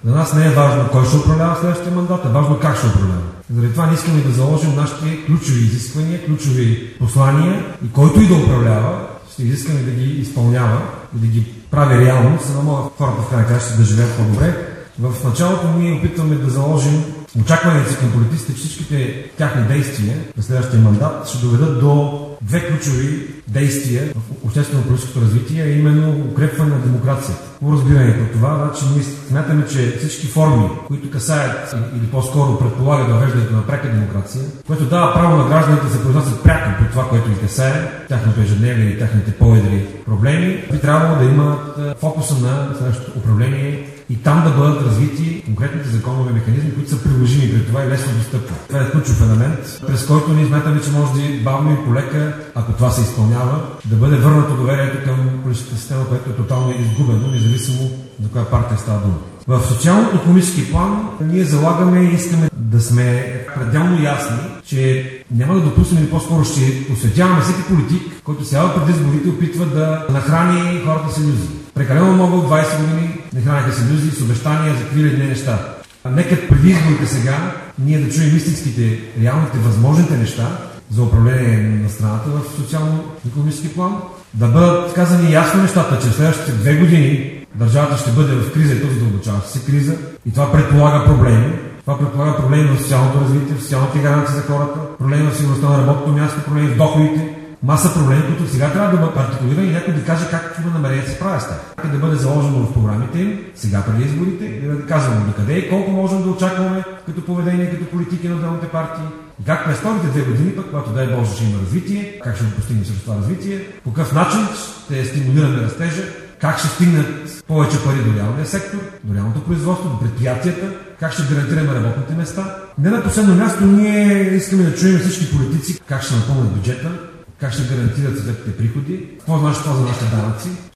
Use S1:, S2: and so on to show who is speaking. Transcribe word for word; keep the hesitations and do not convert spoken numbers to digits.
S1: За нас не е важно кой ще управлява следващия мандат, а важно как ще управлява. Заради това не искаме да заложим нашите ключови изисквания, ключови послания и който и да управлява, ще изискаме да ги изпълнява и да ги прави реално, за да могат хората в крайна краща да живеят по-добре. В началото ние опитваме да заложим очакванията си към политиците, че всичките тяхни действия на следващия мандат ще доведат до две ключови действия в обществено-политическото развитие, а именно укрепване на демокрацията. По разбиране по това, значи ние смятаме, че всички форми, които касаят или по-скоро предполагат въвеждането на пряка демокрация, което дава право на гражданите да се произнасят пряко по това, което ги касае, тяхното ежедневие и тяхните по-едри проблеми, би трябвало да имат фокуса на следващото управление и там да бъдат развити конкретните законови механизми, които са приложими при това и лесно достъпни. Това е ключов елемент, през който ние смятаме, че може да бавно и полека, ако това се изпълнява, да бъде върнато доверието към политическата система, което е тотално изгубено, независимо за коя партия става дума. В социално-икономически план ние залагаме и искаме да сме пределно ясни, че няма да допуснем или по-скоро ще осветяваме всеки политик, който сега преди изборите опитва да нахрани хората с илюзии. Прекалено много от двайсет години не храниха с илюзии, с обещания за какви ли не неща. Нека преди изборите сега ние да чуем истинските, реалните, възможните неща за управление на страната в социално-икономически план, да бъдат казани ясно нещата, че в следващите две години държавата ще бъде в криза и то задълбочаваща се криза и това предполага проблеми. Това предполага проблеми в социалното развитие, в социалните гаранции за хората, проблеми в сигурността на работното място, проблеми в доходите. Маса проблеми, които сега трябва да бъдат артикулирани и някой да каже как има намерение да се справя с тях. Да бъде заложено в програмите им, сега преди изборите, и да казваме до къде и колко можем да очакваме като поведение, като политики на отделните партии. И как през вторите две години, пък, когато дай Боже ще има развитие, как ще го постигнем с това развитие, по какъв начин ще стимулираме растежа, как ще стигнат повече пари до реалния сектор, до реалното производство, до предприятията, как ще гарантираме работните места. Не на последно място ние искаме да чуем всички политици как ще напълнят бюджета, как ще гарантират съответните приходи, какво значи това за нашите данъци.